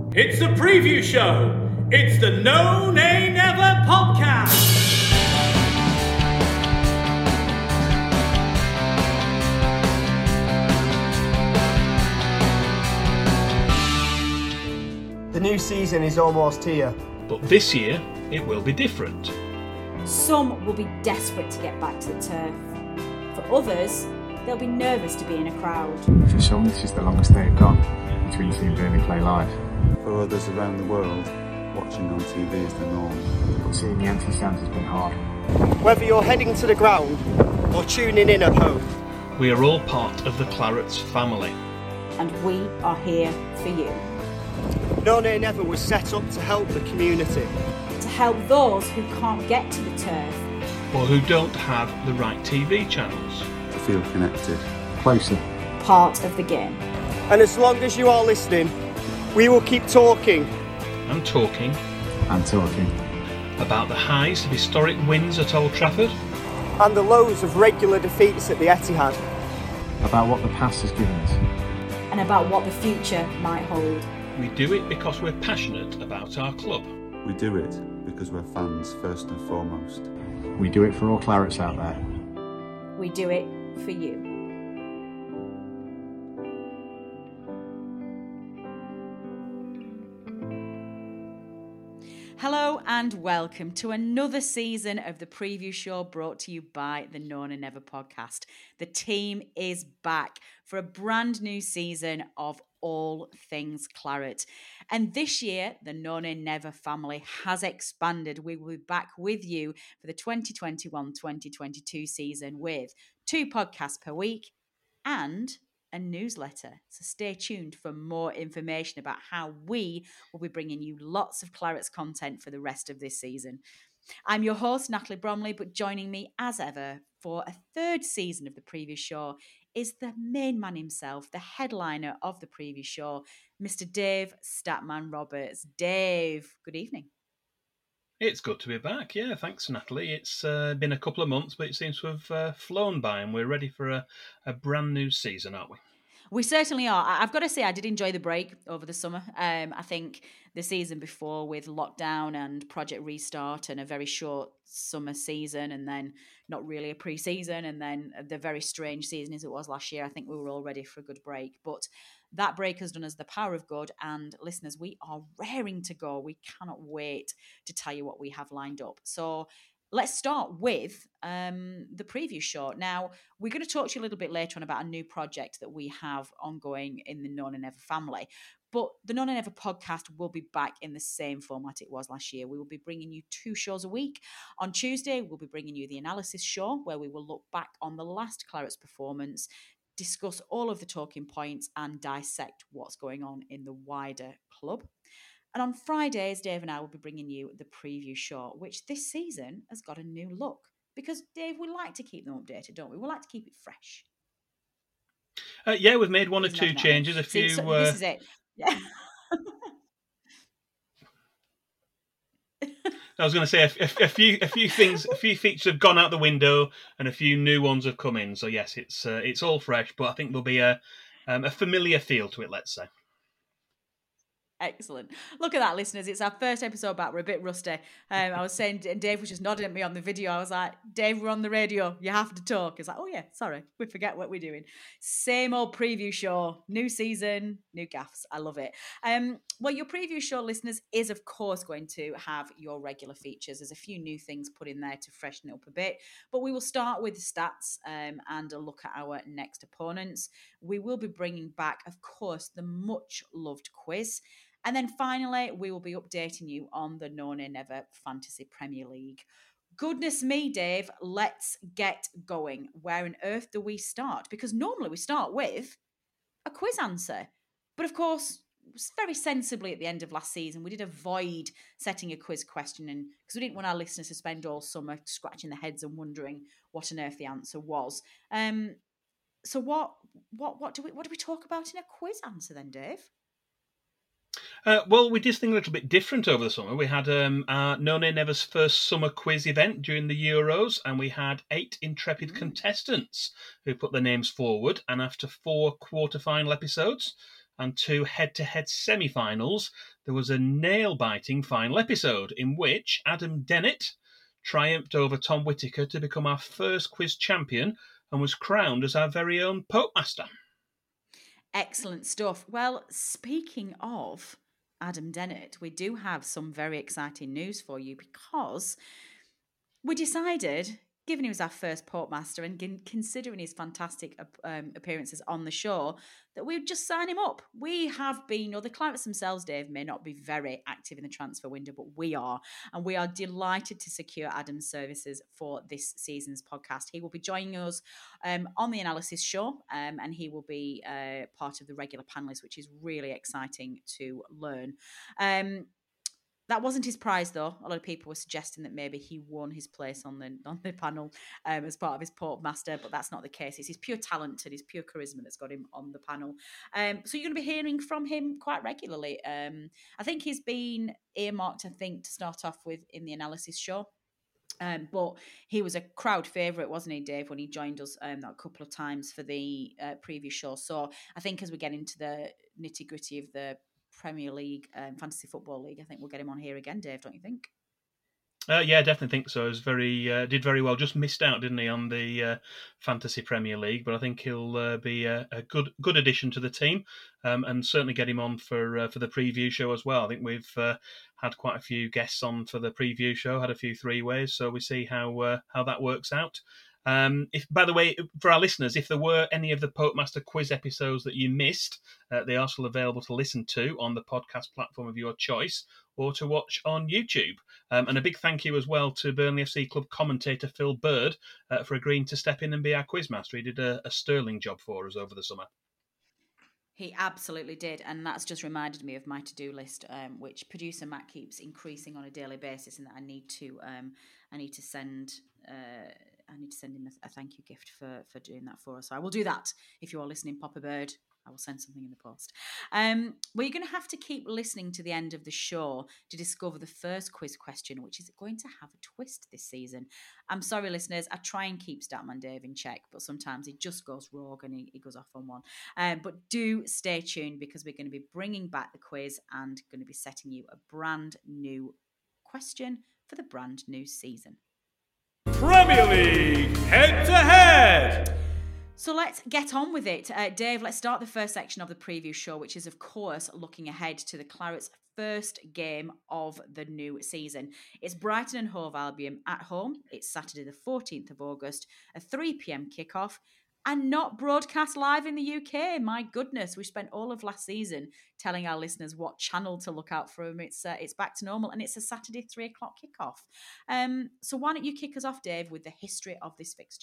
It's the preview show. It's the No Nay Never podcast. The new season is almost here. But this year, it will be different. Some will be desperate to get back to the turf. For others, they'll be nervous to be in a crowd. For some, this is the longest they've got between seeing Burnley play live. For others around the world, watching on TV is the norm. But seeing the empty stands has been hard. Whether you're heading to the ground or tuning in at home, We are all part of the Clarets family. And we are here for you. No Nay Never was set up to help the community. To help those who can't get to the turf. Or who don't have the right TV channels. To feel connected. Closer. Part of the game. And as long as you are listening, we will keep talking. And talking And talking. about the highs of historic wins at Old Trafford. And the lows of regular defeats at the Etihad. About what the past has given us. And about what the future might hold. We do it because we're passionate about our club. We do it because we're fans first and foremost. We do it for all Clarets out there. We do it for you. Hello and welcome to another season of the preview show brought to you by the No Nay Never podcast. The team is back for a brand new season of all things Claret. And this year, the No Nay Never family has expanded. We will be back with you for the 2021-2022 season with 2 podcasts per week and a newsletter. So stay tuned for more information about how we will be bringing you lots of Clarets content for the rest of this season. I'm your host, Natalie Bromley, but joining me as ever for a 3rd season of the preview show is the main man himself, the headliner of the preview show, Mr. Dave Statman Roberts. Dave, good evening. It's good to be back, yeah, thanks Natalie. It's been a couple of months, but it seems to have flown by and we're ready for a brand new season, aren't we? We certainly are. I've got to say, I did enjoy the break over the summer. I think the season before with lockdown and Project Restart and a very short summer season and then not really a pre-season and then the very strange season as it was last year, I think we were all ready for a good break. But that break has done us the power of good, and listeners, we are raring to go. We cannot wait to tell you what we have lined up. So let's start with the preview show. Now, we're going to talk to you a little bit later on about a new project that we have ongoing in the No Nay Never family. But the No Nay Never podcast will be back in the same format it was last year. We will be bringing you 2 shows a week. On Tuesday, we'll be bringing you the analysis show, where we will look back on the last Clarets performance, discuss all of the talking points and dissect what's going on in the wider club. And on Fridays, Dave and I will be bringing you the preview show, which this season has got a new look. Because, Dave, we like to keep them updated, don't we? We like to keep it fresh. Yeah, we've made 1 or Isn't 2 that nice? changes. A few. So this is it. Yeah. I was going to say a few things, a few features have gone out the window, and a few new ones have come in. So yes, it's all fresh, but I think there'll be a familiar feel to it. Let's say. Excellent. Look at that, listeners. It's our first episode back. We're a bit rusty. I was saying, and Dave was just nodding at me on the video. I was like, Dave, we're on the radio. You have to talk. He's like, oh yeah, sorry. We forget what we're doing. Same old preview show. New season, new gaffs. I love it. Well, your preview show, listeners, is of course going to have your regular features. There's a few new things put in there to freshen it up a bit. But we will start with the stats and a look at our next opponents. We will be bringing back, of course, the much loved quiz. And then finally, we will be updating you on the No Nay Never Fantasy Premier League. Goodness me, Dave, let's get going. Where on earth do we start? Because normally we start with a quiz answer. But of course, very sensibly at the end of last season, we did avoid setting a quiz question because we didn't want our listeners to spend all summer scratching their heads and wondering what on earth the answer was. So what do we talk about in a quiz answer then, Dave? Well, we did something a little bit different over the summer. We had our No Nay Never's first summer quiz event during the Euros, and we had 8 intrepid contestants who put their names forward. And after 4 quarter-final episodes, and 2 head-to-head semi-finals, there was a nail-biting final episode in which Adam Dennett triumphed over Tom Whitaker to become our first quiz champion and was crowned as our very own Pope Master. Excellent stuff. Well, speaking of Adam Dennett, we do have some very exciting news for you because we decided, given he was our first Pope Master and considering his fantastic appearances on the show, that we would just sign him up. We have been, or the Clarets themselves, Dave, may not be very active in the transfer window, but we are. And we are delighted to secure Adam's services for this season's podcast. He will be joining us on the analysis show, and he will be part of the regular panelists, which is really exciting to learn. That wasn't his prize, though. A lot of people were suggesting that maybe he won his place on the panel as part of his Pope Master, but that's not the case. It's his pure talent and his pure charisma that's got him on the panel. So you're going to be hearing from him quite regularly. I think he's been earmarked, to start off with in the analysis show. But he was a crowd favourite, wasn't he, Dave, when he joined us a couple of times for the previous show. So I think as we get into the nitty-gritty of the Premier League, Fantasy Football League, I think we'll get him on here again, Dave, don't you think? Yeah, definitely think so. He was did very well. Just missed out, didn't he, on the Fantasy Premier League? But I think he'll be a good addition to the team, and certainly get him on for the preview show as well. I think we've had quite a few guests on for the preview show, had a few three-ways, so we see how that works out. If, by the way, for our listeners, if there were any of the Pope Master quiz episodes that you missed, they are still available to listen to on the podcast platform of your choice or to watch on YouTube. And a big thank you as well to Burnley FC Club commentator Phil Bird for agreeing to step in and be our quizmaster. He did a sterling job for us over the summer. He absolutely did, and that's just reminded me of my to-do list, which producer Matt keeps increasing on a daily basis, and that I need to send him a thank you gift for doing that for us. So I will do that. If you are listening, Papa Bird, I will send something in the post. Well, you're going to have to keep listening to the end of the show to discover the first quiz question, which is going to have a twist this season. I'm sorry, listeners, I try and keep Statman Dave in check, but sometimes he just goes rogue and he goes off on one. But do stay tuned because we're going to be bringing back the quiz and going to be setting you a brand new question for the brand new season. Premier League head-to-head. So let's get on with it. Dave, let's start the first section of the preview show, which is, of course, looking ahead to the Clarets' first game of the new season. It's Brighton and Hove Albion at home. It's Saturday the 14th of August, a 3 p.m. kickoff, and not broadcast live in the UK. My goodness, we spent all of last season telling our listeners what channel to look out for them. It's back to normal, and it's a Saturday 3 o'clock kickoff. So why don't you kick us off, Dave, with the history of this fixture?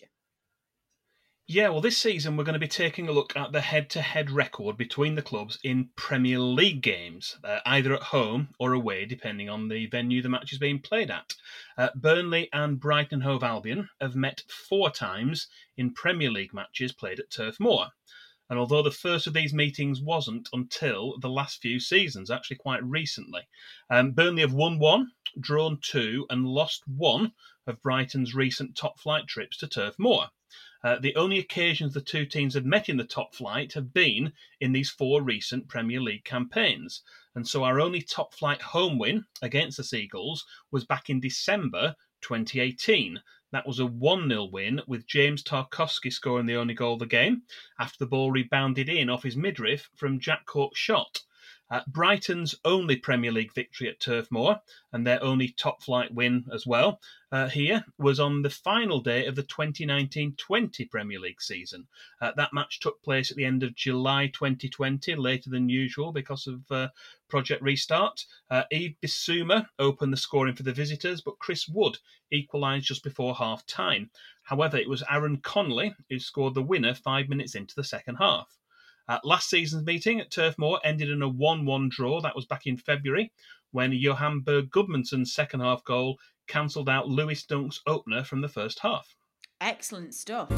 Yeah, well, this season we're going to be taking a look at the head-to-head record between the clubs in Premier League games, either at home or away, depending on the venue the match is being played at. Burnley and Brighton Hove Albion have met 4 times in Premier League matches played at Turf Moor. And although the first of these meetings wasn't until the last few seasons, actually quite recently, Burnley have won 1, drawn 2, and lost 1 of Brighton's recent top-flight trips to Turf Moor. The only occasions the two teams have met in the top flight have been in these 4 recent Premier League campaigns. And so our only top flight home win against the Seagulls was back in December 2018. That was a 1-0 win with James Tarkowski scoring the only goal of the game after the ball rebounded in off his midriff from Jack Cork's shot. Brighton's only Premier League victory at Turf Moor and their only top-flight win as well here was on the final day of the 2019-20 Premier League season. That match took place at the end of July 2020, later than usual because of Project Restart. Yves Bissouma opened the scoring for the visitors, but Chris Wood equalised just before half-time. However, it was Aaron Connolly who scored the winner 5 minutes into the second half. Last season's meeting at Turf Moor ended in a 1-1 draw. That was back in February when Johan Berg Gudmundsson's second half goal cancelled out Lewis Dunk's opener from the first half. Excellent stuff.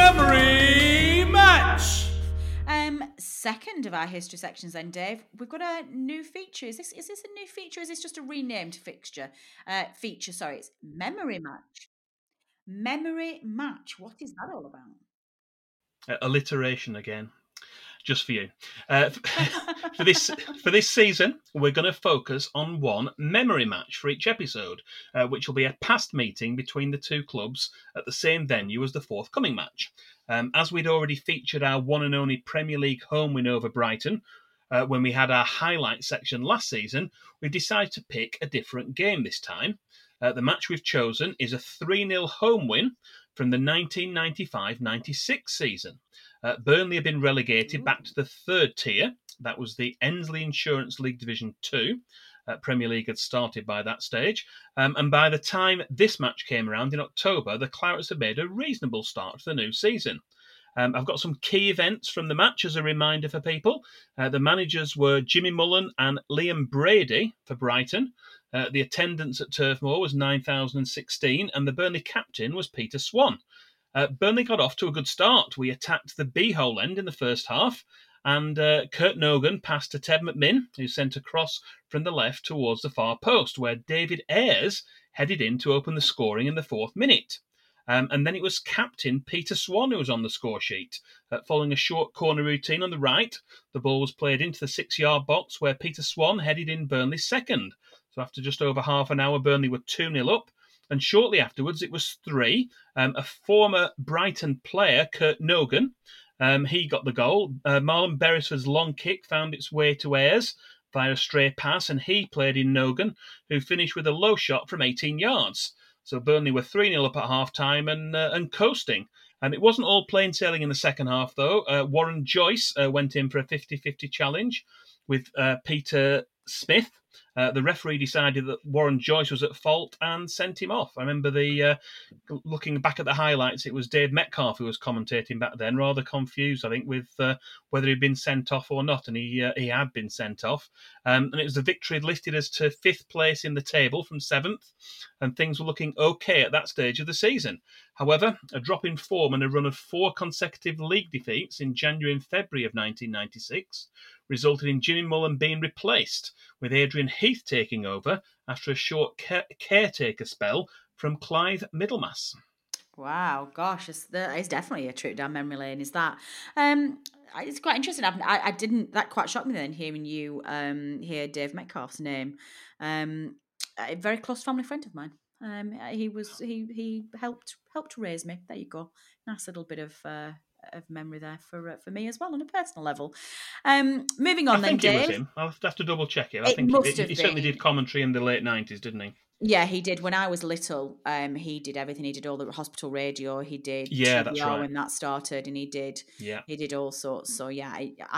Memory match. Second of our history sections then, Dave, we've got a new feature. Is this a new feature or is this just a renamed feature? It's Memory Match. Memory Match. What is that all about? Alliteration again. just for you. For this season, we're going to focus on one memory match for each episode, which will be a past meeting between the two clubs at the same venue as the forthcoming match. As we'd already featured our one and only Premier League home win over Brighton, when we had our highlight section last season, we've decided to pick a different game this time. The match we've chosen is a 3-0 home win from the 1995-96 season. Burnley had been relegated back to the third tier. That was the Ensley Insurance League Division 2. Premier League had started by that stage. And by the time this match came around in October, the Clarets had made a reasonable start to the new season. I've got some key events from the match as a reminder for people. The managers were Jimmy Mullen and Liam Brady for Brighton. The attendance at Turf Moor was 9,016, and the Burnley captain was Peter Swan. Burnley got off to a good start. We attacked the B-hole end in the first half, and Kurt Nogan passed to Ted McMinn, who sent a cross from the left towards the far post, where David Ayres headed in to open the scoring in the 4th minute. And then it was captain Peter Swan who was on the score sheet. Following a short corner routine on the right, the ball was played into the 6-yard box where Peter Swan headed in Burnley's second. So after just over half an hour, Burnley were 2-0 up. And shortly afterwards, it was 3. A former Brighton player, Kurt Nogan, he got the goal. Marlon Beresford's long kick found its way to Ayres via a stray pass, and he played in Nogan, who finished with a low shot from 18 yards. So Burnley were 3-0 up at half-time and coasting. It wasn't all plain sailing in the second half, though. Warren Joyce went in for a 50-50 challenge with Peter Smith. The referee decided that Warren Joyce was at fault and sent him off. I remember looking back at the highlights, it was Dave Metcalf who was commentating back then, rather confused, I think, with whether he'd been sent off or not, and he had been sent off. And it was the victory listed as to 5th place in the table from 7th, and things were looking okay at that stage of the season. However, a drop in form and a run of 4 consecutive league defeats in January and February of 1996 resulted in Jimmy Mullen being replaced, with Adrian Heath taking over after a short caretaker spell from Clive Middlemass. Wow, gosh, it's definitely a trip down memory lane. Is that? It's quite interesting. I didn't. That quite shocked me then hearing you hear Dave Metcalf's name. A very close family friend of mine. He helped raise me. There you go. Nice little bit of memory there for me as well on a personal level. Moving on, I think Dave. It was him. I'll have to double check it. I think he certainly did commentary in the late 90s, didn't he? Yeah, he did. When I was little, he did everything. He did all the hospital radio. He did TBR that's right. When that started, and he did all sorts. So yeah,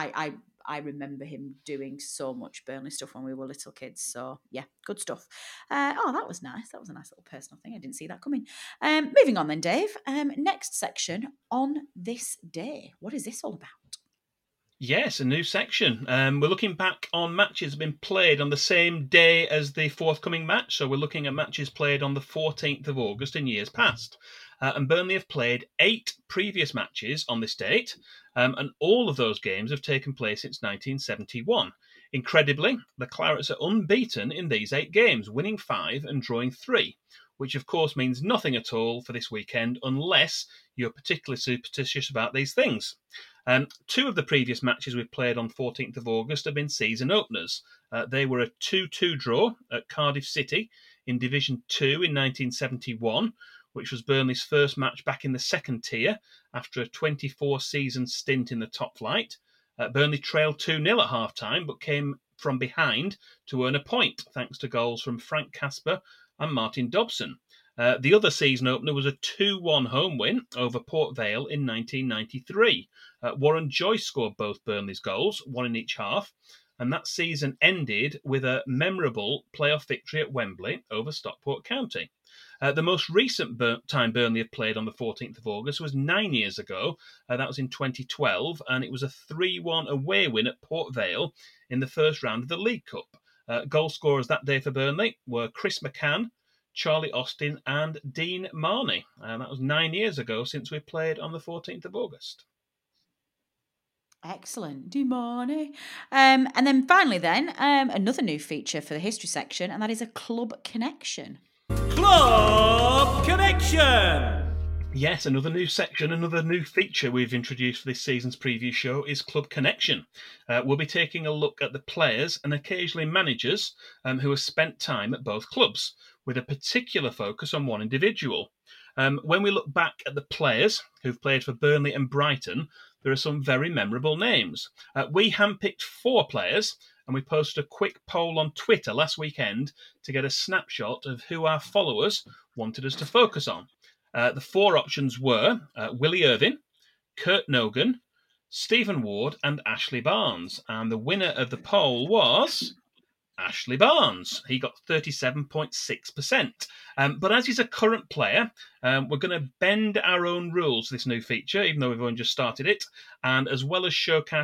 I remember him doing so much Burnley stuff when we were little kids. So yeah, good stuff. That was nice. That was a nice little personal thing. I didn't see that coming. Moving on then, Dave. Next section, on this day. What is this all about? Yes, a new section. We're looking back on matches that have been played on the same day as the forthcoming match. So we're looking at matches played on the 14th of August in years past. And Burnley have played 8 previous matches on this date. And all of those games have taken place since 1971. Incredibly, the Clarets are unbeaten in these 8 games, winning 5 and drawing 3. Which of course means nothing at all for this weekend unless you're particularly superstitious about these things. 2 of the previous matches we've played on 14th of August have been season openers. They were a 2-2 draw at Cardiff City in Division 2 in 1971, which was Burnley's first match back in the second tier after a 24-season stint in the top flight. Burnley trailed 2-0 at half-time but came from behind to earn a point thanks to goals from Frank Casper and Martin Dobson. The other season opener was a 2-1 home win over Port Vale in 1993. Warren Joyce scored both Burnley's goals, one in each half, and that season ended with a memorable playoff victory at Wembley over Stockport County. The most recent time Burnley had played on the 14th of August was 9 years ago. That was in 2012, and it was a 3-1 away win at Port Vale in the first round of the League Cup. Goal scorers that day for Burnley were Chris McCann, Charlie Austin and Dean Marney. That was 9 years ago since we played on the 14th of August. Excellent, Dean Marney. And then finally another new feature for the history section, and that is a club connection. Club Connection! Yes, another new section, another new feature we've introduced for this season's preview show is Club Connection. We'll be taking a look at the players and occasionally managers who have spent time at both clubs, with a particular focus on one individual. When we look back at the players who've played for Burnley and Brighton, there are some very memorable names. We handpicked 4 players, and we posted a quick poll on Twitter last weekend to get a snapshot of who our followers wanted us to focus on. The 4 options were Willie Irvine, Kurt Nogan, Stephen Ward, and Ashley Barnes. And the winner of the poll was Ashley Barnes. He got 37.6%. But as he's a current player, we're going to bend our own rules to this new feature, even though we've only just started it. And as well as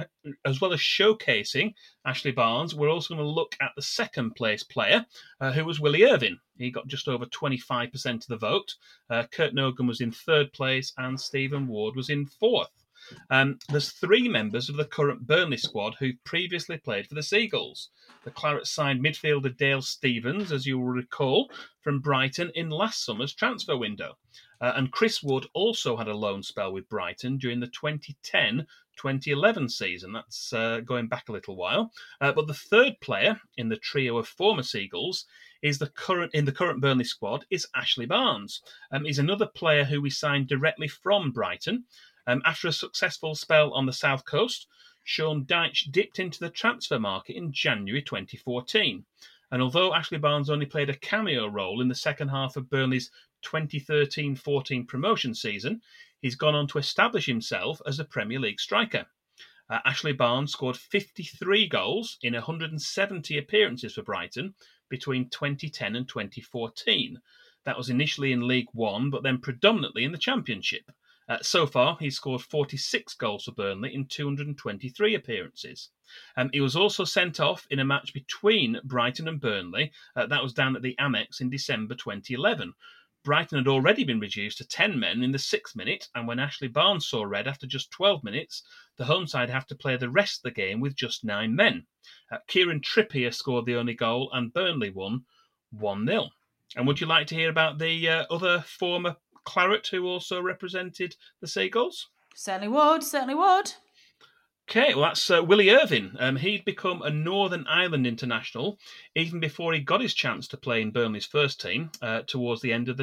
showcasing Ashley Barnes, we're also going to look at the second place player, who was Willie Irvine. He got just over 25% of the vote. Kurt Nogan was in 3rd place, and Stephen Ward was in 4th. There's 3 members of the current Burnley squad who previously played for the Seagulls. The Clarets signed midfielder Dale Stephens, as you will recall, from Brighton in last summer's transfer window. And Chris Wood also had a loan spell with Brighton during the 2010-2011 season. That's going back a little while. But the 3rd player in the trio of former Seagulls in the current Burnley squad is Ashley Barnes. He's another player who we signed directly from Brighton. After a successful spell on the South Coast, Sean Dyche dipped into the transfer market in January 2014. And although Ashley Barnes only played a cameo role in the second half of Burnley's 2013-14 promotion season, he's gone on to establish himself as a Premier League striker. Ashley Barnes scored 53 goals in 170 appearances for Brighton between 2010 and 2014. That was initially in League One, but then predominantly in the Championship. So far, he's scored 46 goals for Burnley in 223 appearances. He was also sent off in a match between Brighton and Burnley. That was down at the Amex in December 2011. Brighton had already been reduced to 10 men in the 6th minute, and when Ashley Barnes saw red after just 12 minutes, the home side have to play the rest of the game with just 9 men. Kieran Trippier scored the only goal, and Burnley won 1-0. And would you like to hear about the other former Claret who also represented the Seagulls? Certainly would. Okay, well, that's Willie Irvine. He'd become a Northern Ireland international even before he got his chance to play in Burnley's first team towards the end of the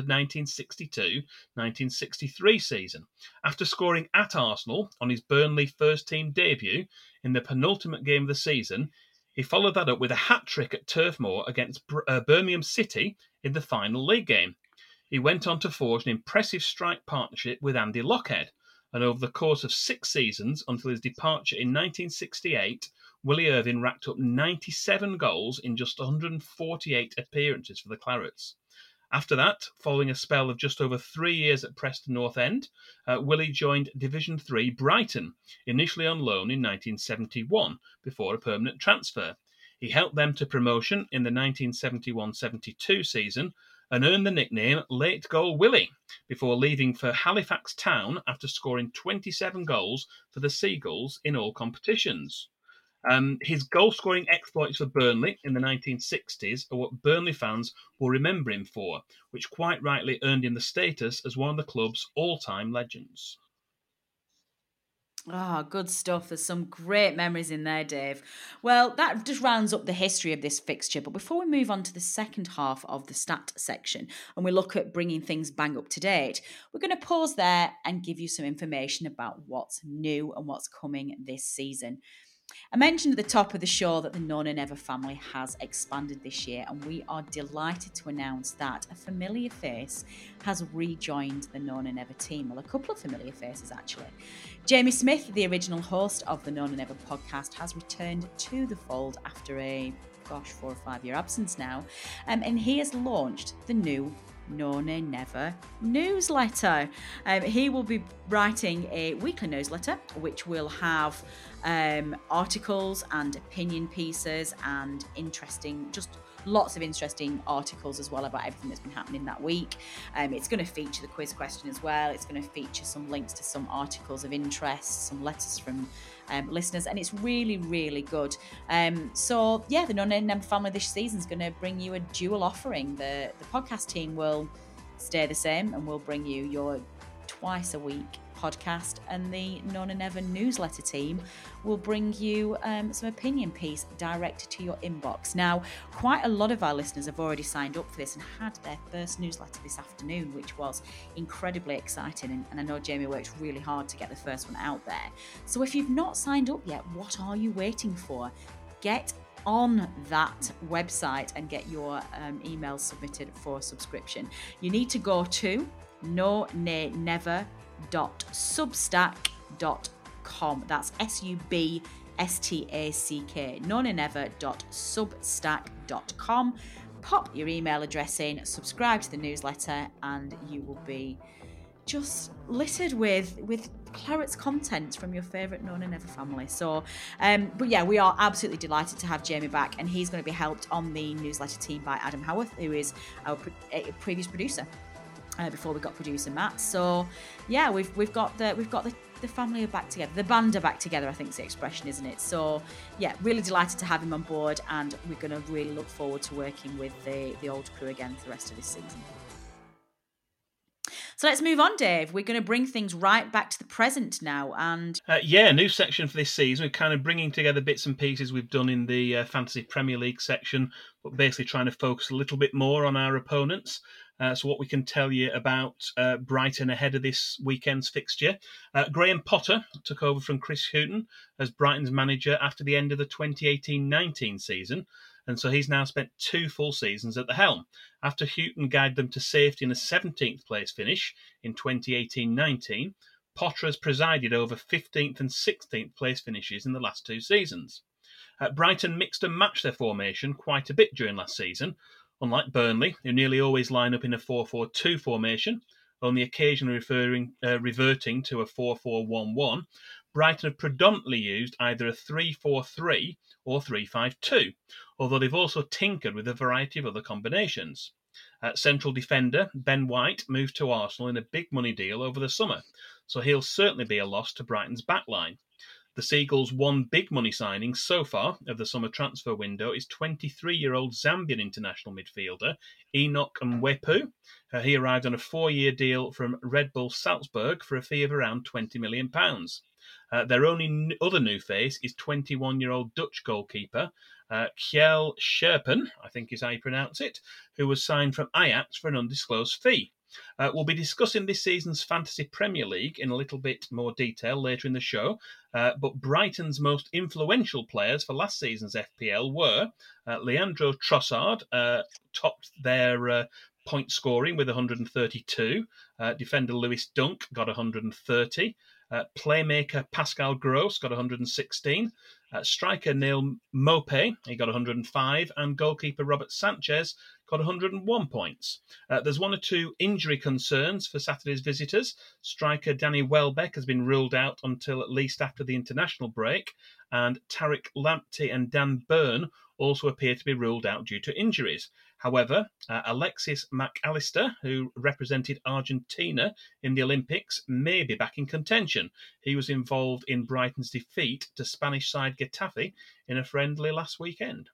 1962-1963 season. After scoring at Arsenal on his Burnley first team debut in the penultimate game of the season, he followed that up with a hat-trick at Turf Moor against Birmingham City in the final league game. He went on to forge an impressive strike partnership with Andy Lochhead, and over the course of 6 seasons until his departure in 1968, Willie Irvine racked up 97 goals in just 148 appearances for the Clarets. After that, following a spell of just over 3 years at Preston North End, Willie joined Division 3 Brighton, initially on loan in 1971, before a permanent transfer. He helped them to promotion in the 1971-72 season, and earned the nickname Late Goal Willie before leaving for Halifax Town after scoring 27 goals for the Seagulls in all competitions. His goal-scoring exploits for Burnley in the 1960s are what Burnley fans will remember him for, which quite rightly earned him the status as one of the club's all-time legends. Ah, good stuff. There's some great memories in there, Dave. Well, that just rounds up the history of this fixture. But before we move on to the second half of the stat section and we look at bringing things bang up to date, we're going to pause there and give you some information about what's new and what's coming this season. I mentioned at the top of the show that the No Nay Never family has expanded this year, and we are delighted to announce that a familiar face has rejoined the No Nay Never team. Well, a couple of familiar faces, actually. Jamie Smith, the original host of the No Nay Never podcast, has returned to the fold after a 4 or 5 year absence now, and he has launched the new No Nay Never newsletter. He will be writing a weekly newsletter which will have articles and opinion pieces and lots of interesting articles as well about everything that's been happening that week. It's going to feature the quiz question as well. It's going to feature some links to some articles of interest, some letters from listeners, and it's really, really good. So yeah, the No Nay Never family this season is going to bring you a dual offering. The podcast team will stay the same and we'll bring you your twice a week podcast, and the Known and Never newsletter team will bring you some opinion piece direct to your inbox. Now, quite a lot of our listeners have already signed up for this and had their first newsletter this afternoon, which was incredibly exciting, and I know Jamie worked really hard to get the first one out there. So if you've not signed up yet, what are you waiting for? Get on that website and get your emails submitted for subscription. You need to go to nonaynever.substack.com. That's SUBSTACK. nonaynever.substack.com. Pop your email address in, subscribe to the newsletter, and you will be just littered with Claret's content from your favourite Known and Never family. So, but yeah, we are absolutely delighted to have Jamie back, and he's going to be helped on the newsletter team by Adam Howarth, who is our previous producer before we got producer Matt. So, yeah, we've got the family are back together. The band are back together, I think is the expression, isn't it? So, yeah, really delighted to have him on board, and we're going to really look forward to working with the old crew again for the rest of this season. So let's move on, Dave. We're going to bring things right back to the present now. And new section for this season. We're kind of bringing together bits and pieces we've done in the Fantasy Premier League section, but basically trying to focus a little bit more on our opponents. So what we can tell you about Brighton ahead of this weekend's fixture. Graham Potter took over from Chris Hughton as Brighton's manager after the end of the 2018-19 season. And so he's now spent 2 full seasons at the helm. After Hughton guided them to safety in a 17th place finish in 2018-19, Potter has presided over 15th and 16th place finishes in the last 2 seasons. Brighton mixed and matched their formation quite a bit during last season. Unlike Burnley, who nearly always line up in a 4-4-2 formation, only occasionally reverting to a 4-4-1-1, Brighton have predominantly used either a 3-4-3 or 3-5-2, although they've also tinkered with a variety of other combinations. Central defender Ben White moved to Arsenal in a big money deal over the summer, so he'll certainly be a loss to Brighton's backline. The Seagulls' one big money signing so far of the summer transfer window is 23-year-old Zambian international midfielder Enoch Mwepu. He arrived on a 4-year deal from Red Bull Salzburg for a fee of around £20 million. Their only other new face is 21-year-old Dutch goalkeeper Kjell Scherpen, I think is how you pronounce it, who was signed from Ajax for an undisclosed fee. We'll be discussing this season's Fantasy Premier League in a little bit more detail later in the show, but Brighton's most influential players for last season's FPL were Leandro Trossard, topped their point scoring with 132, defender Lewis Dunk got 130, playmaker Pascal Gross got 116, striker Neil Maupay, he got 105, and goalkeeper Robert Sanchez got 101 points. There's 1 or 2 injury concerns for Saturday's visitors. Striker Danny Welbeck has been ruled out until at least after the international break, and Tariq Lamptey and Dan Burn also appear to be ruled out due to injuries. However, Alexis McAllister, who represented Argentina in the Olympics, may be back in contention. He was involved in Brighton's defeat to Spanish side Getafe in a friendly last weekend.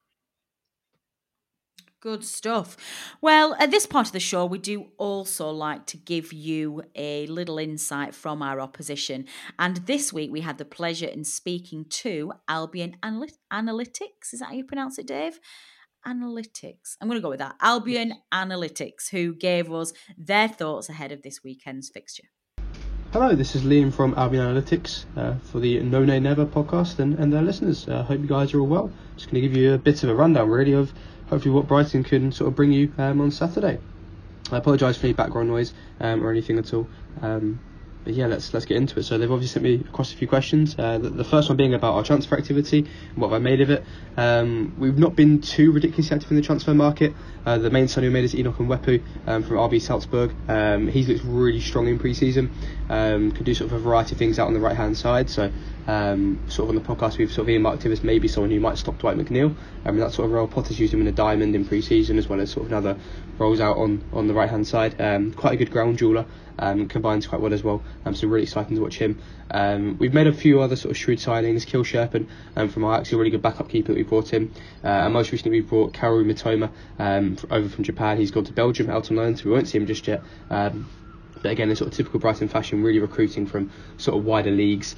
Good stuff. Well, at this part of the show, we do also like to give you a little insight from our opposition. And this week, we had the pleasure in speaking to Albion Analytics. Is that how you pronounce it, Dave? Analytics. I'm going to go with that. Albion Analytics, who gave us their thoughts ahead of this weekend's fixture. Hello, this is Liam from Albion Analytics for the No Nay Never podcast and their listeners. Hope you guys are all well. Just going to give you a bit of a rundown, really, of hopefully what Brighton can sort of bring you on Saturday. I apologise for any background noise or anything at all. But yeah, let's get into it. So they've obviously sent me across a few questions. The first one being about our transfer activity and what have I made of it. We've not been too ridiculously active in the transfer market. The main signing we made is Enoch Mwepu from RB Salzburg. He looks really strong in pre-season. Can do sort of a variety of things out on the right hand side. So sort of on the podcast we've sort of earmarked him as maybe someone who might stop Dwight McNeil. That sort of role. Potter's used him in a diamond in pre-season as well as sort of another roles out on the right hand side. Quite a good ground jeweler. Combines quite well as well, so really exciting to watch him. We've made a few other sort of shrewd signings. Kjell Scherpen from Ajax, a really good backup keeper that we brought in, and most recently we brought Kaoru Mitoma over from Japan. He's gone to Belgium out on loan, so we won't see him just yet. But again, in sort of typical Brighton fashion, really recruiting from sort of wider leagues.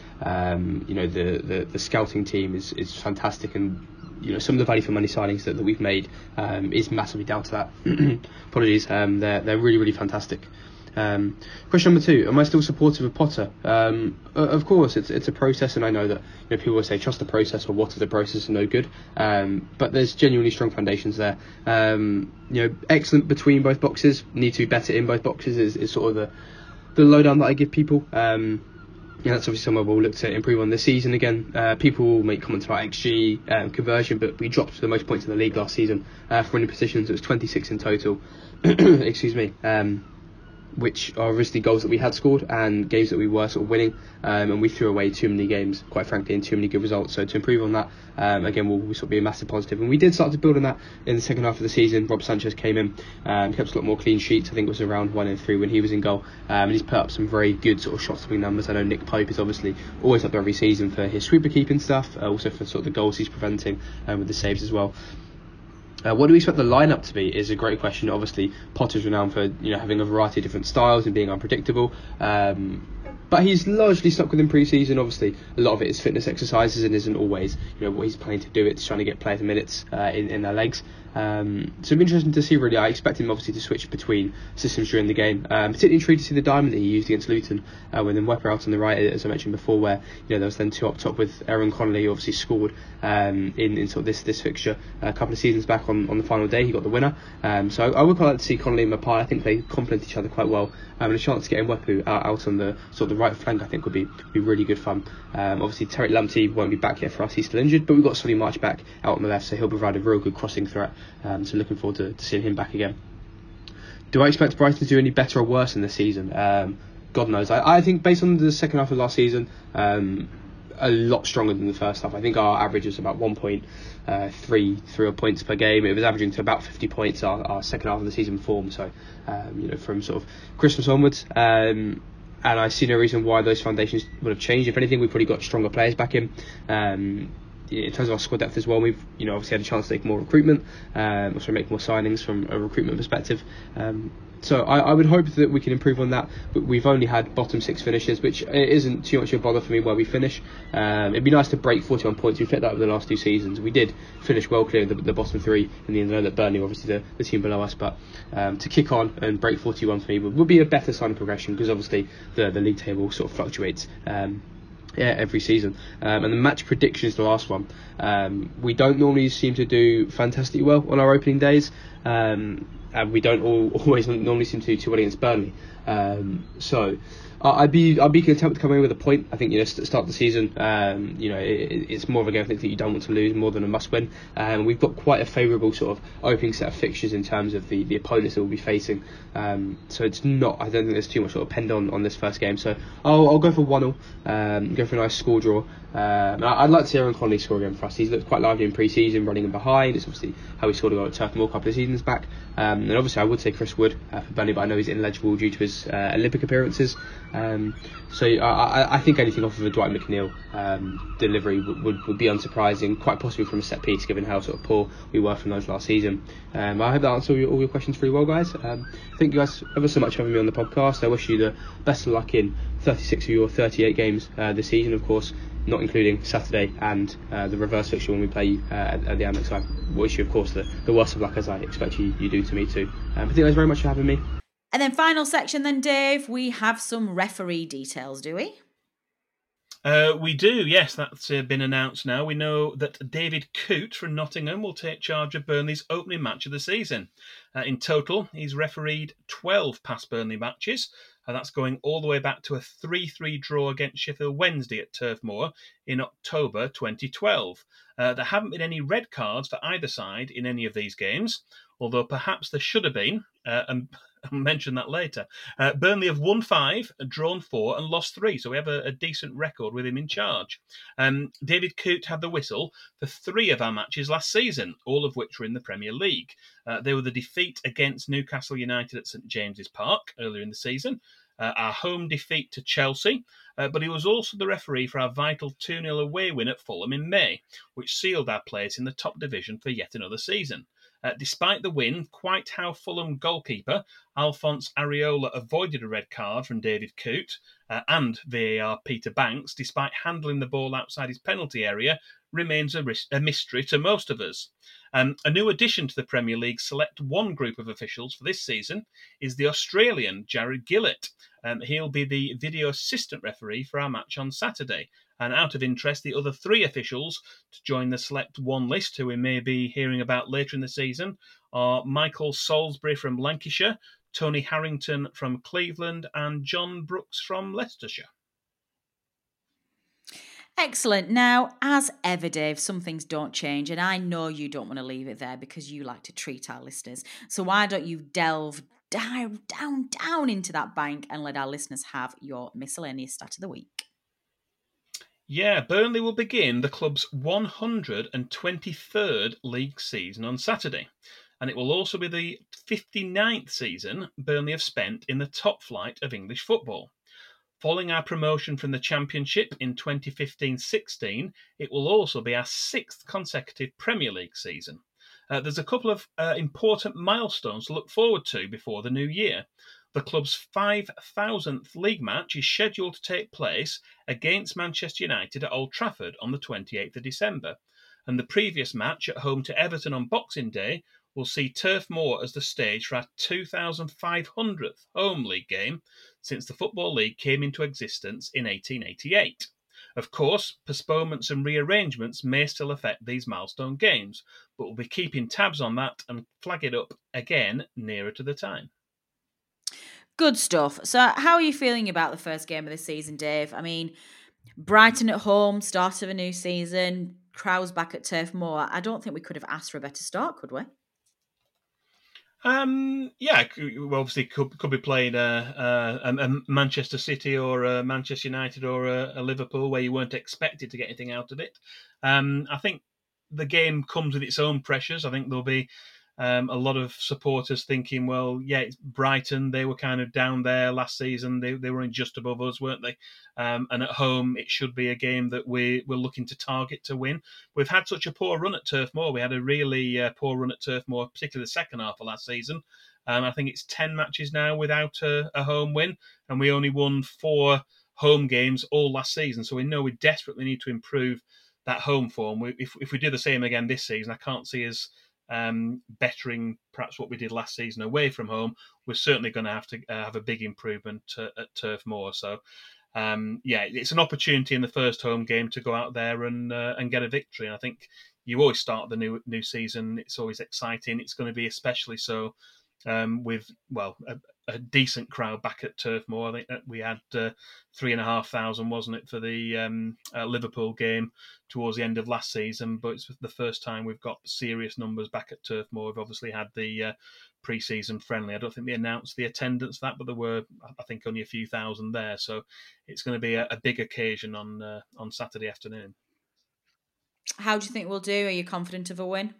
The scouting team is fantastic, and some of the value for money signings that we've made is massively down to that. Apologies, they're really, really fantastic. Question number 2: am I still supportive of Potter? Of course, it's a process, and I know that people will say trust the process, or what if the process is no good. But there's genuinely strong foundations there. Excellent between both boxes. Need to be better in both boxes is sort of the lowdown that I give people. That's obviously somewhere we'll look to improve on this season again. People will make comments about XG conversion, but we dropped the most points in the league last season for winning positions. It was 26 in total. Excuse me. Which are obviously goals that we had scored and games that we were sort of winning, and we threw away too many games, quite frankly, and too many good results. So to improve on that, again, will sort of be a massive positive. And we did start to build on that in the second half of the season. Rob Sanchez came in, kept a lot more clean sheets. I think it was around 1 in 3 when he was in goal, and he's put up some very good sort of shot stopping numbers. I know Nick Pope is obviously always up there every season for his sweeper keeping stuff, also for sort of the goals he's preventing, with the saves as well. What do we expect the lineup to be is a great question. Obviously, Potter's renowned for having a variety of different styles and being unpredictable. But he's largely stuck within pre-season. Obviously, a lot of it is fitness exercises and isn't always what he's planning to do. It's trying to get players minutes in their legs. So it'll be interesting to see, really. I expect him obviously to switch between systems during the game. Particularly intrigued to see the diamond that he used against Luton with Mwepu out on the right, as I mentioned before, where there was then 2 up top with Aaron Connolly, who obviously scored in sort of this fixture a couple of seasons back on the final day. He got the winner. So I would quite like to see Connolly and Mapai. I think they complement each other quite well. And a chance to get Mwepu out on the sort of the right flank, I think would be really good fun. Obviously Tariq Lamptey won't be back yet for us. He's still injured, but we've got Solly March back out on the left, so he'll provide a real good crossing threat. So looking forward to seeing him back again. Do I expect Brighton to do any better or worse in this season? God knows. I think based on the second half of last season, a lot stronger than the first half. I think our average was about 1.3 points per game. It was averaging to about 50 points our second half of the season form. So from sort of Christmas onwards. And I see no reason why those foundations would have changed. If anything, we've probably got stronger players back in. In terms of our squad depth as well, we've obviously had a chance to make more recruitment, also make more signings from a recruitment perspective. So I would hope that we can improve on that, but we've only had bottom 6 finishes, which isn't too much of a bother for me where we finish. It'd be nice to break 41 points. We've hit that over the last 2 seasons. We did finish well clear of the bottom 3 in the end. I know that Burnley were obviously the team below us, but to kick on and break 41 for me would be a better sign of progression, because obviously the league table sort of fluctuates every season. And the match prediction is the last one. We don't normally seem to do fantastically well on our opening days, and we don't always normally seem to do too well against Burnley. So I'd be content with coming in with a point. I think start the season. It's more of a game I think that you don't want to lose more than a must win. We've got quite a favourable sort of opening set of fixtures in terms of the opponents that we'll be facing. So it's not. I don't think there's too much sort of penned on this first game. So I'll go for 1-0. Go for a nice score draw. I'd like to see Aaron Connolly score again for us. He's looked quite lively in pre-season, running in behind. It's obviously how he scored a goal at Turf Moor a couple of seasons back. And obviously I would say Chris Wood for Burnley, but I know he's ineligible due to his Olympic appearances. So I think anything off of a Dwight McNeil delivery would be unsurprising, quite possibly from a set piece, given how sort of poor we were from those last season. I hope that answered all your questions pretty well, guys. Thank you guys ever so much for having me on the podcast. I wish you the best of luck in 36 of your 38 games this season, of course, not including Saturday and the reverse fixture when we play at the Amex. I wish you, of course, the worst of luck, as I expect you do to me too. Thank you guys very much for having me. And then final section then, Dave, we have some referee details, do we? We do, yes. That's been announced now. We know that David Coote from Nottingham will take charge of Burnley's opening match of the season. In total, he's refereed 12 past Burnley matches. That's going all the way back to a 3-3 draw against Sheffield Wednesday at Turf Moor in October 2012. There haven't been any red cards for either side in any of these games, although perhaps there should have been, and I'll mention that later. Burnley have won 5, drawn 4 and lost 3, so we have a decent record with him in charge. David Coote had the whistle for 3 of our matches last season, all of which were in the Premier League. They were the defeat against Newcastle United at St James's Park earlier in the season, our home defeat to Chelsea, but he was also the referee for our vital 2-0 away win at Fulham in May, which sealed our place in the top division for yet another season. Despite the win, quite how Fulham goalkeeper Alphonse Areola avoided a red card from David Coote and VAR Peter Banks, despite handling the ball outside his penalty area, remains a mystery to most of us. A new addition to the Premier League Select 1 group of officials for this season is the Australian Jared Gillett. He'll be the video assistant referee for our match on Saturday. And out of interest, the other 3 officials to join the Select 1 list, who we may be hearing about later in the season, are Michael Salisbury from Lancashire, Tony Harrington from Cleveland, and John Brooks from Leicestershire. Excellent. Now, as ever, Dave, some things don't change, and I know you don't want to leave it there because you like to treat our listeners. So why don't you delve down into that bank and let our listeners have your miscellaneous stat of the week? Yeah, Burnley will begin the club's 123rd league season on Saturday, and it will also be the 59th season Burnley have spent in the top flight of English football. Following our promotion from the Championship in 2015-16, it will also be our 6th consecutive Premier League season. There's a couple of important milestones to look forward to before the new year. The club's 5,000th league match is scheduled to take place against Manchester United at Old Trafford on the 28th of December, and the previous match at home to Everton on Boxing Day will see Turf Moor as the stage for our 2,500th home league game since the Football League came into existence in 1888. Of course, postponements and rearrangements may still affect these milestone games, but we'll be keeping tabs on that and flag it up again nearer to the time. Good stuff. So how are you feeling about the first game of the season, Dave? I mean, Brighton at home, start of a new season, crowds back at Turf Moor. I don't think we could have asked for a better start, could we? Yeah, we obviously could be playing a Manchester City or a Manchester United or a Liverpool where you weren't expected to get anything out of it. I think the game comes with its own pressures. I think there'll be a lot of supporters thinking, well, yeah, it's Brighton. They were kind of down there last season. They were in just above us, weren't they? And at home, it should be a game that we're looking to target to win. We've had such a poor run at Turf Moor. We had a really poor run at Turf Moor, particularly the second half of last season. I think it's 10 matches now without a home win, and we only won 4 home games all last season. So we know we desperately need to improve that home form. If we do the same again this season, I can't see us bettering perhaps what we did last season away from home. We're certainly going to have a big improvement at Turf Moor. So, yeah, it's an opportunity in the first home game to go out there and get a victory. And I think you always start the new season. It's always exciting. It's going to be especially so with a decent crowd back at Turf Moor. I think that we had 3,500, wasn't it, for the Liverpool game towards the end of last season, but it's the first time we've got serious numbers back at Turf Moor. We've obviously had the pre-season friendly. I don't think they announced the attendance for that, but there were, I think, only a few thousand there. So it's going to be a big occasion on Saturday afternoon. How do you think we'll do? Are you confident of a win?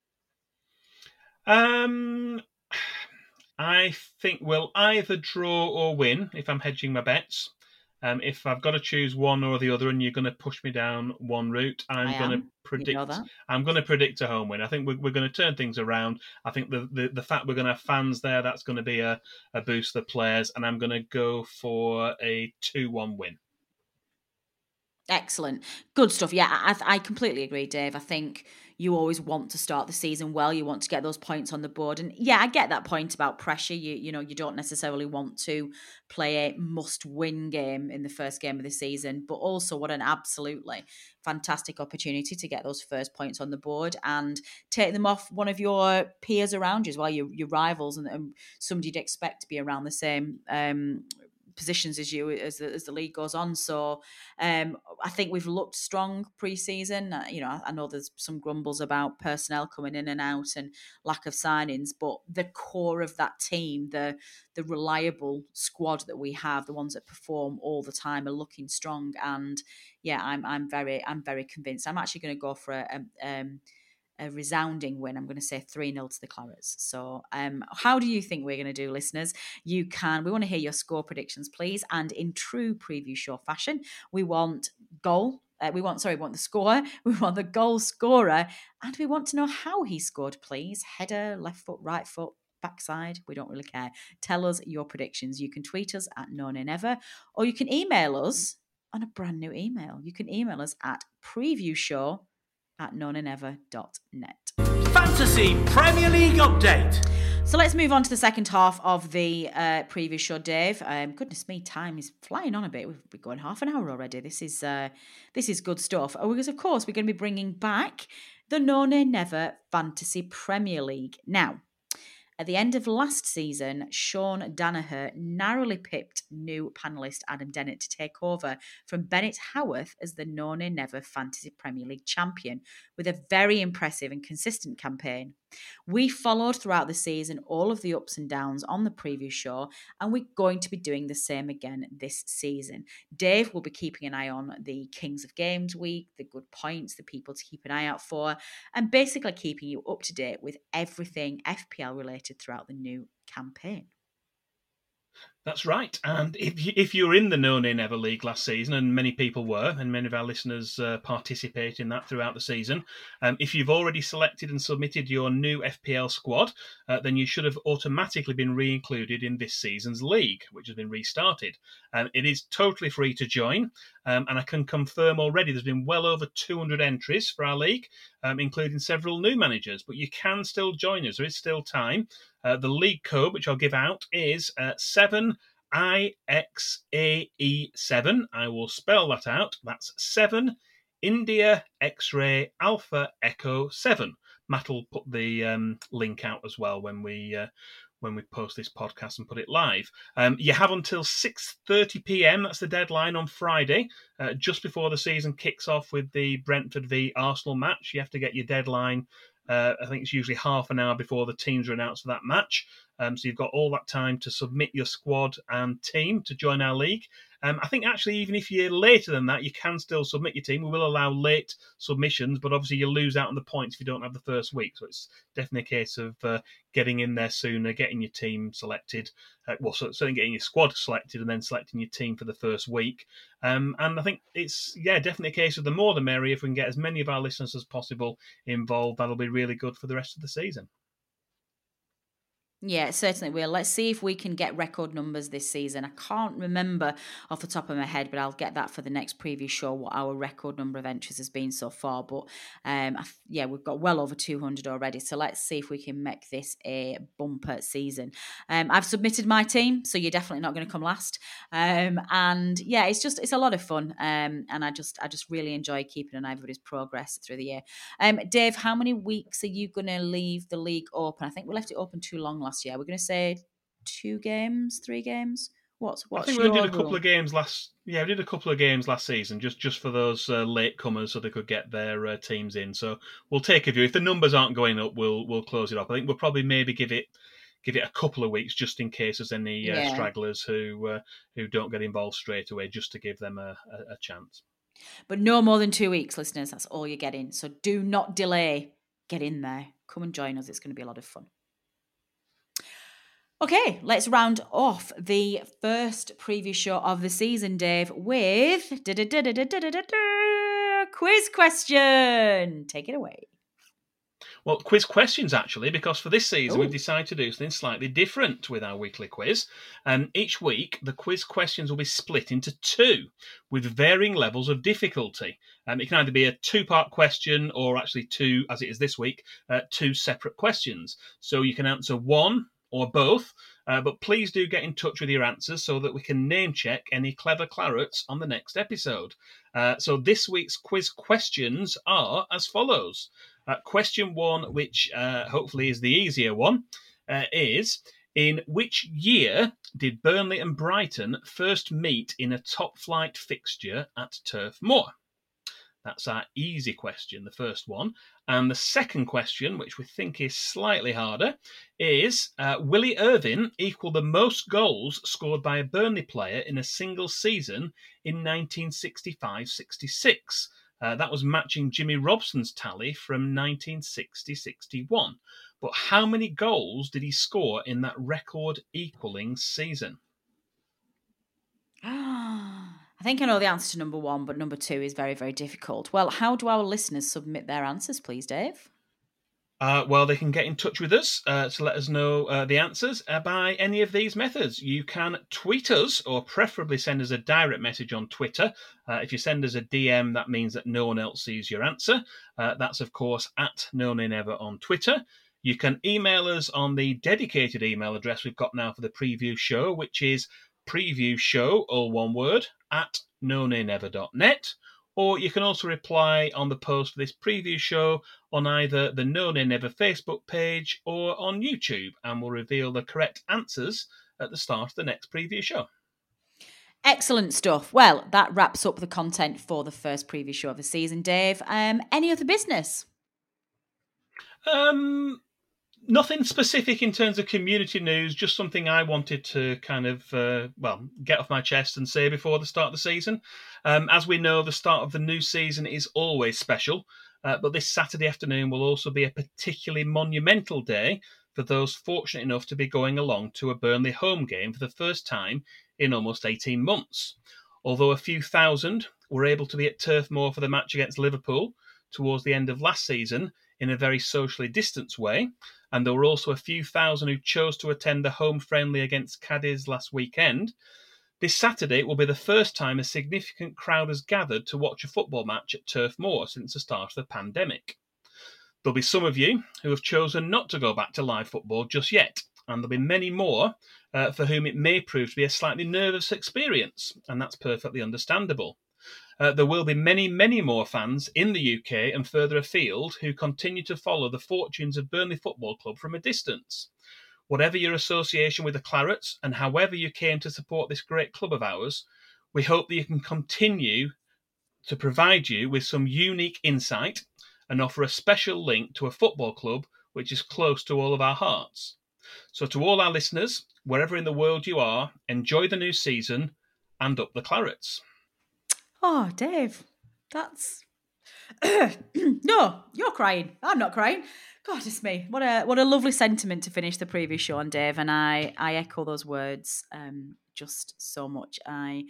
I think we'll either draw or win if I'm hedging my bets. If I've got to choose one or the other, and you're going to push me down one route, I'm going to predict a home win. I think we're going to turn things around. I think the fact we're going to have fans there, that's going to be a boost to the players, and I'm going to go for a 2-1 win. Excellent. Good stuff. Yeah, I completely agree, Dave. I think you always want to start the season well. You want to get those points on the board. And yeah, I get that point about pressure. You don't necessarily want to play a must-win game in the first game of the season, but also what an absolutely fantastic opportunity to get those first points on the board and take them off one of your peers around you as well, your rivals and somebody you'd expect to be around the same positions as you as the league goes on. So I think we've looked strong pre-season. I know there's some grumbles about personnel coming in and out and lack of signings, but the core of that team, the reliable squad that we have, the ones that perform all the time, are looking strong. And yeah, I'm very convinced. I'm actually going to go for a resounding win. I'm going to say 3-0 to the Clarets. So how do you think we're going to do, listeners? We want to hear your score predictions, please. And in true preview show fashion, we want goal we want the score, we want the goal scorer, and we want to know how he scored, please. Header, left foot, right foot, backside, we don't really care. Tell us your predictions. You can tweet us at NoNayNever, or you can email us on a brand new email. You can email us at previewshow@nonaynever.net. Fantasy Premier League update. So let's move on to the second half of the preview show, Dave. Goodness me, time is flying on a bit. We've been going half an hour already. This is good stuff. Because of course we're going to be bringing back the No Nay Never Fantasy Premier League. Now, at the end of last season, Sean Danaher narrowly pipped new panellist Adam Dennett to take over from Bennett Howarth as the No Nay Never Fantasy Premier League champion, with a very impressive and consistent campaign. We followed throughout the season all of the ups and downs on the preview show, and we're going to be doing the same again this season. Dave will be keeping an eye on the Kings of Games week, the good points, the people to keep an eye out for, and basically keeping you up to date with everything FPL related throughout the new campaign. That's right. And if you were in the No Nay Never League last season, and many people were, and many of our listeners participate in that throughout the season, if you've already selected and submitted your new FPL squad, then you should have automatically been re-included in this season's league, which has been restarted. It is totally free to join, and I can confirm already there's been well over 200 entries for our league, including several new managers, but you can still join us. There is still time. The league code, which I'll give out, is 7IXAE7. I will spell that out. That's 7 India X-Ray Alpha Echo 7. Matt will put the link out as well when we post this podcast and put it live. You have until 6:30 p.m. That's the deadline on Friday, just before the season kicks off with the Brentford v Arsenal match. You have to get your deadline. I think it's usually half an hour before the teams are announced for that match. So you've got all that time to submit your squad and team to join our league. I think actually even if you're later than that, you can still submit your team. We will allow late submissions, but obviously you'll lose out on the points if you don't have the first week. So it's definitely a case of getting in there sooner, getting your team selected. Certainly getting your squad selected and then selecting your team for the first week. And I think it's, definitely a case of the more the merrier. If we can get as many of our listeners as possible involved, that'll be really good for the rest of the season. Yeah, it certainly will. Let's see if we can get record numbers this season. I can't remember off the top of my head, but I'll get that for the next preview show, what our record number of entries has been so far. But we've got well over 200 already. So let's see if we can make this a bumper season. I've submitted my team, so you're definitely not going to come last. It's a lot of fun. And I just really enjoy keeping an eye on everybody's progress through the year. Dave, how many weeks are you going to leave the league open? I think we left it open too long last year. We're going to say 2 games, 3 games. What's I think we did a couple of games last. Yeah, we did a couple of games last season, just for those late comers, so they could get their teams in. So we'll take a view. If the numbers aren't going up, we'll close it up. I think we'll probably maybe give it a couple of weeks, just in case there's any stragglers who don't get involved straight away, just to give them a chance. But no more than 2 weeks, listeners. That's all you're getting. So do not delay. Get in there. Come and join us. It's going to be a lot of fun. Okay, let's round off the first preview show of the season, Dave, with quiz question. Take it away. Well, quiz questions, actually, because for this season, we've decided to do something slightly different with our weekly quiz. Each week, the quiz questions will be split into 2 with varying levels of difficulty. It can either be a 2-part question or actually 2, as it is this week, 2 separate questions. So you can answer 1 or both, but please do get in touch with your answers so that we can name check any clever clarets on the next episode. So this week's quiz questions are as follows. Question 1, which hopefully is the easier one, is: in which year did Burnley and Brighton first meet in a top-flight fixture at Turf Moor? That's our easy question, the first one. And the second question, which we think is slightly harder, is Willie Irvine equal the most goals scored by a Burnley player in a single season in 1965-66? That was matching Jimmy Robson's tally from 1960-61. But how many goals did he score in that record-equalling season? I think I know the answer to number 1, but number 2 is very, very difficult. Well, how do our listeners submit their answers, please, Dave? Well, they can get in touch with us to let us know the answers by any of these methods. You can tweet us, or preferably send us a direct message on Twitter. If you send us a DM, that means that no one else sees your answer. That's, of course, at No Nay Never on Twitter. You can email us on the dedicated email address we've got now for the preview show, which is previewshow, all one word, at nonaynever.net. Or you can also reply on the post for this preview show on either the No Nay Never Facebook page or on YouTube, and we'll reveal the correct answers at the start of the next preview show. Excellent stuff. Well, that wraps up the content for the first preview show of the season, Dave. Any other business? Nothing specific in terms of community news, just something I wanted to kind of, get off my chest and say before the start of the season. As we know, the start of the new season is always special, but this Saturday afternoon will also be a particularly monumental day for those fortunate enough to be going along to a Burnley home game for the first time in almost 18 months. Although a few thousand were able to be at Turf Moor for the match against Liverpool towards the end of last season in a very socially distanced way, and there were also a few thousand who chose to attend the home friendly against Cadiz last weekend, this Saturday will be the first time a significant crowd has gathered to watch a football match at Turf Moor since the start of the pandemic. There'll be some of you who have chosen not to go back to live football just yet, and there'll be many more for whom it may prove to be a slightly nervous experience, and that's perfectly understandable. There will be many, many more fans in the UK and further afield who continue to follow the fortunes of Burnley Football Club from a distance. Whatever your association with the Clarets and however you came to support this great club of ours, we hope that you can continue to provide you with some unique insight and offer a special link to a football club which is close to all of our hearts. So to all our listeners, wherever in the world you are, enjoy the new season and up the Clarets. Oh, Dave, that's... No, you're crying. I'm not crying. God, it's me. What a lovely sentiment to finish the previous show on, Dave, and I echo those words just so much. I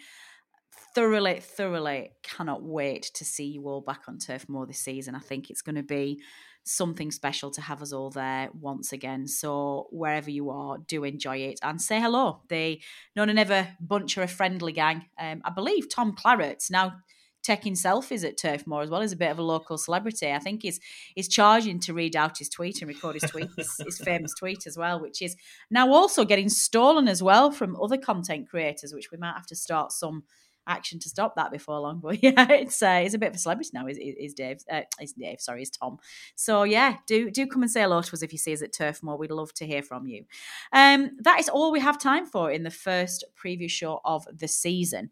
thoroughly cannot wait to see you all back on Turf Moor this season. I think it's going to be something special to have us all there once again. So wherever you are, do enjoy it and say hello. The No Nay Never bunch are a friendly gang. I believe Tom Claret's now taking selfies at Turf Moor as well as a bit of a local celebrity. I think he's charging to read out his tweet and record his tweet, his famous tweet as well, which is now also getting stolen as well from other content creators, which we might have to start some action to stop that before long. But yeah, it's a bit of a celebrity now. Is Dave? Is Tom. So yeah, do come and say hello to us if you see us at Turf Moor. We'd love to hear from you. That is all we have time for in the first preview show of the season.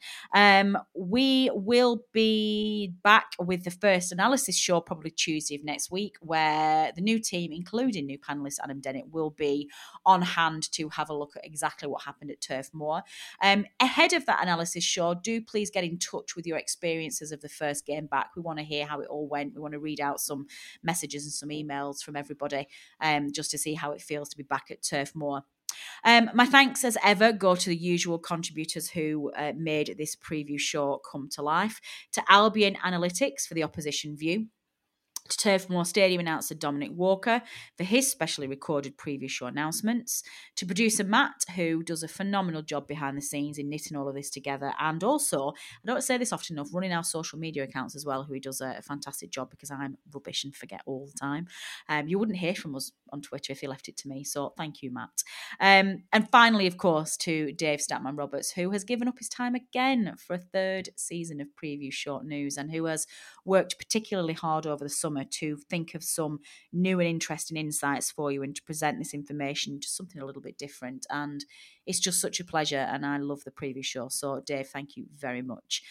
We will be back with the first analysis show probably Tuesday of next week, where the new team, including new panelist Adam Dennett, will be on hand to have a look at exactly what happened at Turf Moor. Ahead of that analysis show, do please get in touch with your experiences of the first game back. We want to hear how it all went. We want to read out some messages and some emails from everybody just to see how it feels to be back at Turf Moor. My thanks as ever go to the usual contributors who made this preview show come to life. To Albion Analytics for the opposition view. To Turf Moor Stadium announcer Dominic Walker for his specially recorded preview show announcements. To producer Matt, who does a phenomenal job behind the scenes in knitting all of this together. And also, I don't say this often enough, running our social media accounts as well, who he does a fantastic job because I'm rubbish and forget all the time. You wouldn't hear from us on Twitter if you left it to me. So thank you, Matt. And finally, of course, to Dave Statman Roberts, who has given up his time again for a third season of preview short news and who has worked particularly hard over the summer to think of some new and interesting insights for you and to present this information, just something a little bit different. And it's just such a pleasure, and I love the preview show. So, Dave, thank you very much.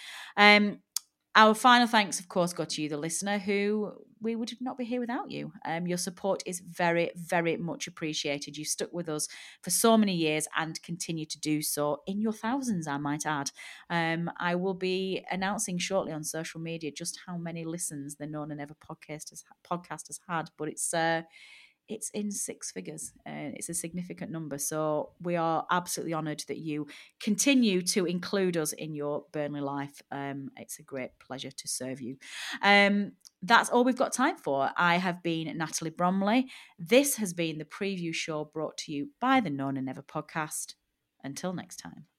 Our final thanks, of course, go to you, the listener, who we would not be here without you. Your support is very, very much appreciated. You've stuck with us for so many years and continue to do so in your thousands, I might add. I will be announcing shortly on social media just how many listens the No Nay Never podcast has had, but it's in six figures, and it's a significant number. So we are absolutely honoured that you continue to include us in your Burnley life. It's a great pleasure to serve you. That's all we've got time for. I have been Natalie Bromley. This has been the preview show brought to you by the No Nay Never podcast. Until next time.